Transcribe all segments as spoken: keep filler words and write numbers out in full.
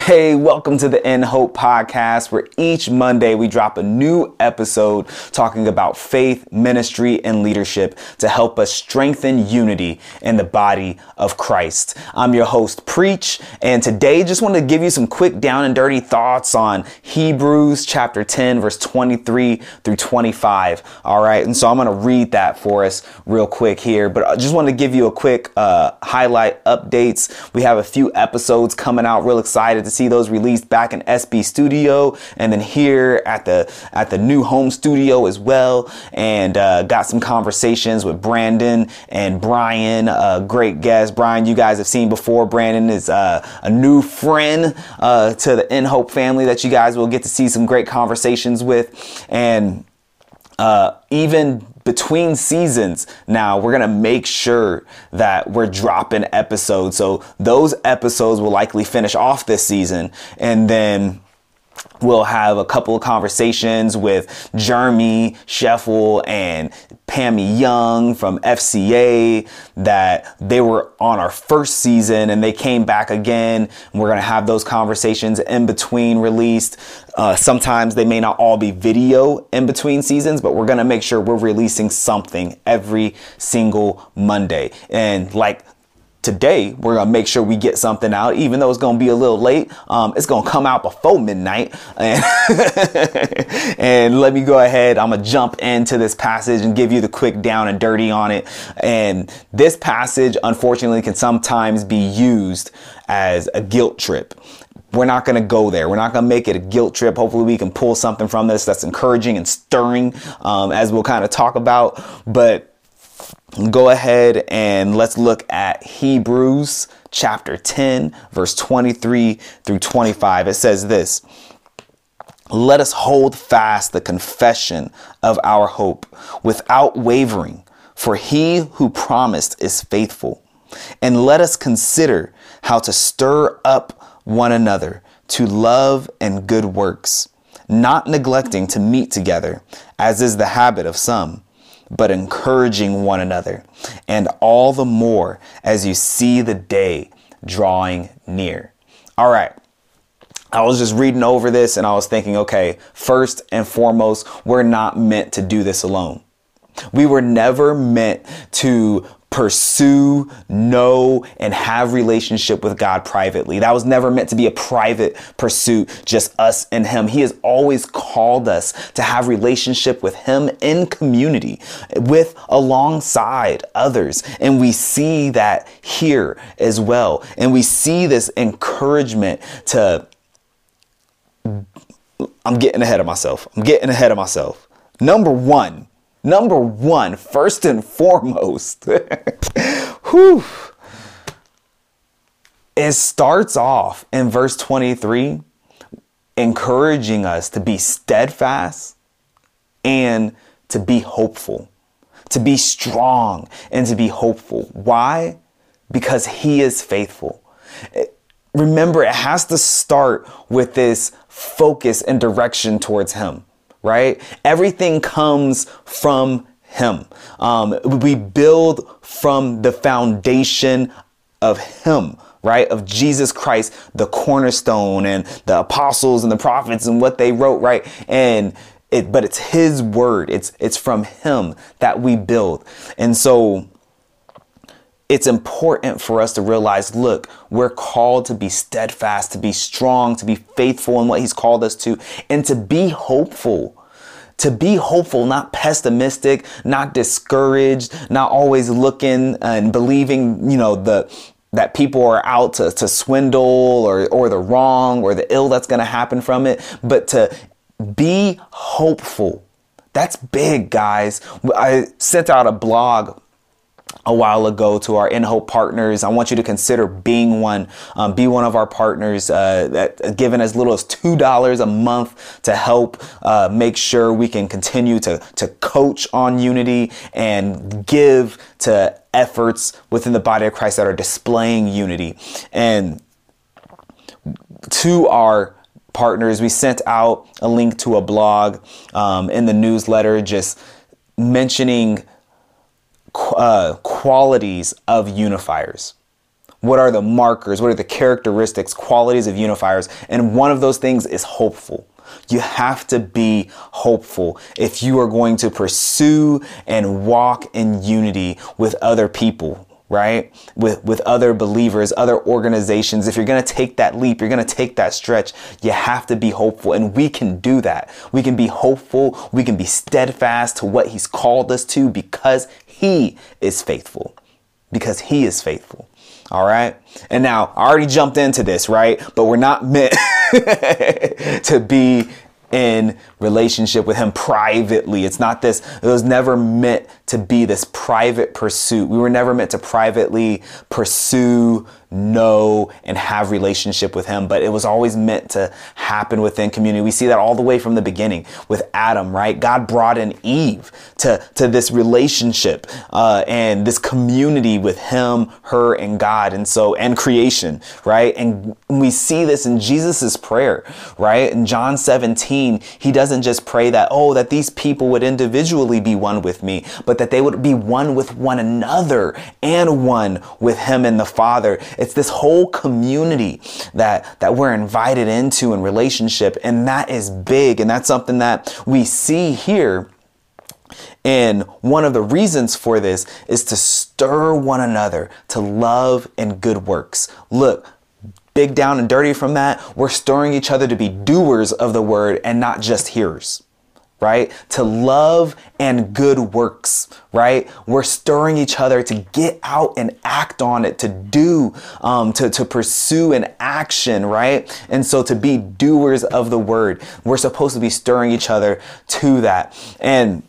Hey, welcome to the In Hope podcast, where each Monday we drop a new episode talking about faith, ministry, and leadership to help us strengthen unity in the body of Christ. I'm your host, Preach, and today just wanted to give you some quick down and dirty thoughts on Hebrews chapter ten, verse twenty-three through twenty-five. All right, and so I'm going to read that for us real quick here, but I just wanted to give you a quick uh, highlight updates. We have a few episodes coming out. Real excited to see those released back in S B Studio and then here at the at the new home studio as well, and uh, got some conversations with Brandon and Brian, a great guest. Brian, you guys have seen before. Brandon is uh, a new friend uh, to the In Hope family that you guys will get to see some great conversations with. And uh, even between seasons now, we're going to make sure that we're dropping episodes. So those episodes will likely finish off this season, and then we'll have a couple of conversations with Jeremy Sheffel and Pammy Young from F C A that they were on our first season and they came back again. And we're going to have those conversations in between released. Uh, sometimes they may not all be video in between seasons, but we're going to make sure we're releasing something every single Monday. And like today, we're going to make sure we get something out, even though it's going to be a little late. Um, it's going to come out before midnight. And, and let me go ahead. I'm going to jump into this passage and give you the quick down and dirty on it. And this passage, unfortunately, can sometimes be used as a guilt trip. We're not going to go there. We're not going to make it a guilt trip. Hopefully we can pull something from this that's encouraging and stirring, um, as we'll kind of talk about. But go ahead and let's look at Hebrews chapter ten, verse twenty-three through twenty-five. It says this: "Let us hold fast the confession of our hope without wavering, for he who promised is faithful. And let us consider how to stir up one another to love and good works, not neglecting to meet together, as is the habit of some, but encouraging one another, and all the more as you see the day drawing near." All right. I was just reading over this and I was thinking, okay, first and foremost, we're not meant to do this alone. We were never meant to pursue, know, and have relationship with God privately. That was never meant to be a private pursuit, just us and him. He has always called us to have relationship with him in community, with alongside others. And we see that here as well. And we see this encouragement to, I'm getting ahead of myself. I'm getting ahead of myself. Number one, Number one, first and foremost, whew, it starts off in verse twenty-three, encouraging us to be steadfast and to be hopeful, to be strong and to be hopeful. Why? Because he is faithful. Remember, it has to start with this focus and direction towards him. Right? Everything comes from him. Um, we build from the foundation of him, right? Of Jesus Christ, the cornerstone, and the apostles and the prophets and what they wrote, right? And it, but it's his word. It's, it's from him that we build. And so it's important for us to realize, look, we're called to be steadfast, to be strong, to be faithful in what he's called us to, and to be hopeful. To be hopeful, not pessimistic, not discouraged, not always looking and believing, you know, the that people are out to, to swindle or, or the wrong or the ill that's going to happen from it, but to be hopeful. That's big, guys. I sent out a blog a while ago to our In Hope partners. I want you to consider being one, um, be one of our partners, uh, that given as little as two dollars a month to help uh, make sure we can continue to, to coach on unity and give to efforts within the body of Christ that are displaying unity. And to our partners, we sent out a link to a blog um, in the newsletter just mentioning uh, qualities of unifiers. What are the markers? What are the characteristics, qualities of unifiers? And one of those things is hopeful. You have to be hopeful if you are going to pursue and walk in unity with other people, right? With, with other believers, other organizations. If you're going to take that leap, you're going to take that stretch, you have to be hopeful. And we can do that. We can be hopeful. We can be steadfast to what he's called us to because he is faithful, because he is faithful. All right. And now I already jumped into this, right? But we're not meant to be in relationship with him privately. It's not this. It was never meant to be this private pursuit. We were never meant to privately pursue, know, and have relationship with him, but it was always meant to happen within community. We see that all the way from the beginning with Adam, right? God brought in Eve to, to this relationship uh, and this community with him, her, and God. And so, and creation, right? And we see this in Jesus's prayer, right? In John seventeen, he doesn't just pray that, oh, that these people would individually be one with me, but that they would be one with one another and one with him and the Father. It's this whole community that, that we're invited into in relationship. And that is big. And that's something that we see here. And one of the reasons for this is to stir one another to love and good works. Look, big down and dirty from that, we're stirring each other to be doers of the word and not just hearers. Right? To love and good works, right? We're stirring each other to get out and act on it, to do, um, to, to pursue an action, right? And so to be doers of the word, we're supposed to be stirring each other to that. And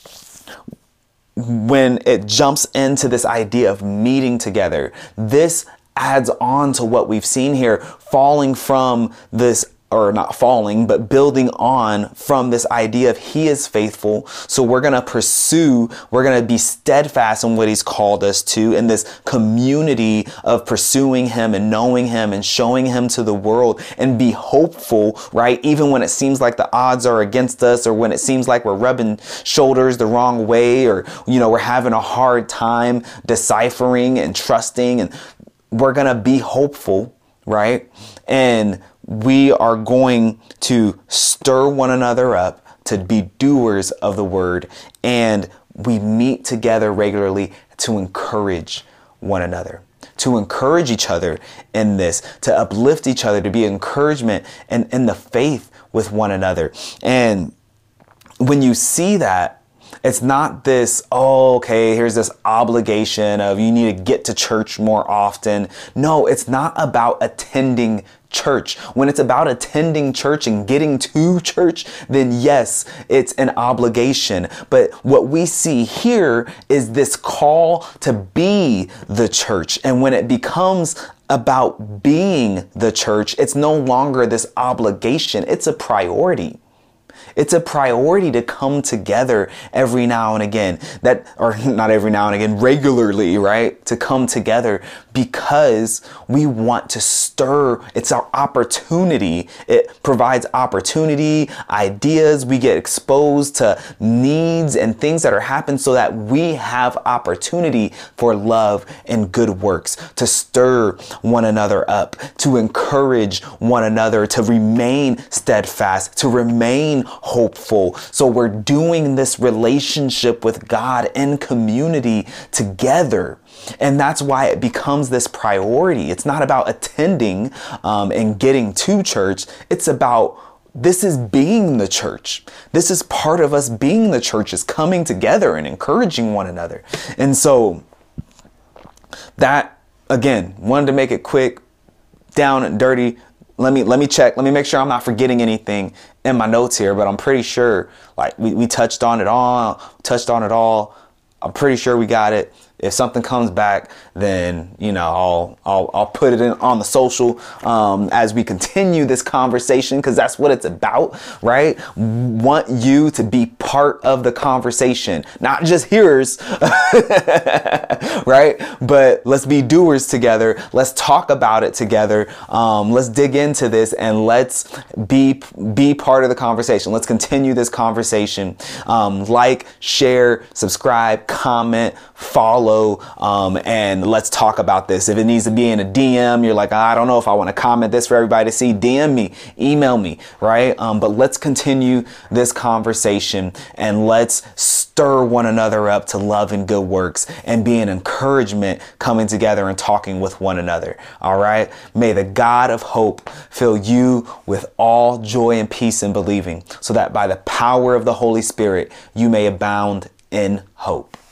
when it jumps into this idea of meeting together, this adds on to what we've seen here, falling from this or not falling, but building on from this idea of he is faithful. So we're going to pursue, we're going to be steadfast in what he's called us to in this community of pursuing him and knowing him and showing him to the world and be hopeful, right? Even when it seems like the odds are against us or when it seems like we're rubbing shoulders the wrong way or, you know, we're having a hard time deciphering and trusting, and we're going to be hopeful, right? And we are going to stir one another up to be doers of the word. And we meet together regularly to encourage one another, to encourage each other in this, to uplift each other, to be encouragement and in the faith with one another. And when you see that, it's not this, oh, okay, here's this obligation of you need to get to church more often. No, it's not about attending church. When it's about attending church and getting to church, then yes, it's an obligation. But what we see here is this call to be the church. And when it becomes about being the church, it's no longer this obligation. It's a priority. It's a priority to come together every now and again, that, or not every now and again, regularly, right? To come together because we want to stir. It's our opportunity. It provides opportunity, ideas. We get exposed to needs and things that are happening so that we have opportunity for love and good works, to stir one another up, to encourage one another, to remain steadfast, to remain hopeful. So we're doing this relationship with God in community together. And that's why it becomes this priority. It's not about attending um, and getting to church. It's about this is being the church. This is part of us being the church, is coming together and encouraging one another. And so that, again, wanted to make it quick, down and dirty. Let me let me check. Let me make sure I'm not forgetting anything in my notes here, but I'm pretty sure like we, we touched on it all, touched on it all. I'm pretty sure we got it. If something comes back, then, you know, I'll, I'll, I'll put it in on the social, um, as we continue this conversation, because that's what it's about, right? Want you to be part of the conversation, not just hearers, right? But let's be doers together. Let's talk about it together. Um, let's dig into this and let's be, be part of the conversation. Let's continue this conversation. Um, like, share, subscribe, comment, follow. follow, um, and let's talk about this. If it needs to be in a D M, you're like, I don't know if I want to comment this for everybody to see, D M me, email me, right? Um, but let's continue this conversation and let's stir one another up to love and good works and be an encouragement coming together and talking with one another. All right. May the God of hope fill you with all joy and peace in believing, so that by the power of the Holy Spirit, you may abound in hope.